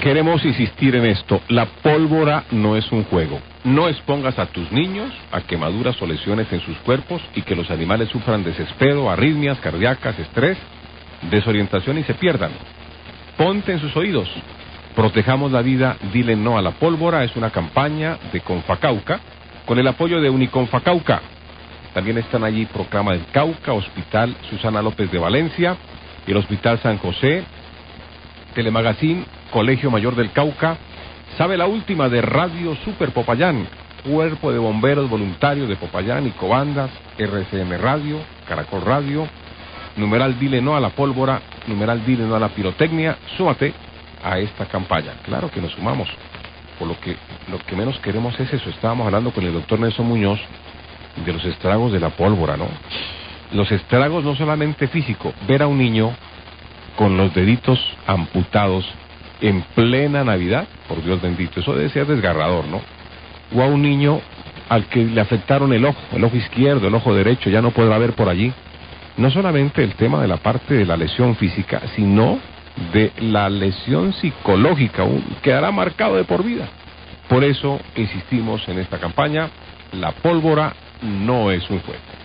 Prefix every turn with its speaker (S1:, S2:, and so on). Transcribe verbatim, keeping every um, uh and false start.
S1: Queremos insistir en esto, la pólvora no es un juego. No expongas a tus niños a quemaduras o lesiones en sus cuerpos y que los animales sufran desespero, arritmias cardíacas, estrés, desorientación y se pierdan. Ponte en sus oídos. Protejamos la vida, dile no a la pólvora, es una campaña de Confacauca con el apoyo de Uniconfacauca. También están allí Proclama del Cauca, Hospital Susana López de Valencia, el Hospital San José, Telemagazine, Colegio Mayor del Cauca, Sabe la Última de Radio Super Popayán, Cuerpo de Bomberos Voluntarios de Popayán y Cobandas, R C M Radio, Caracol Radio, numeral dile no a la pólvora, numeral dile no a la pirotecnia. Súmate a esta campaña. Claro que nos sumamos, por lo que lo que menos queremos es eso. Estábamos hablando con el doctor Nelson Muñoz de los estragos de la pólvora, ¿no? Los estragos no solamente físico, ver a un niño con los deditos amputados en plena Navidad, por Dios bendito, eso debe ser desgarrador, ¿no? O a un niño al que le afectaron el ojo, el ojo izquierdo, el ojo derecho, ya no podrá ver por allí. No solamente el tema de la parte de la lesión física, sino de la lesión psicológica, un, quedará marcado de por vida. Por eso insistimos en esta campaña, la pólvora no es un juego.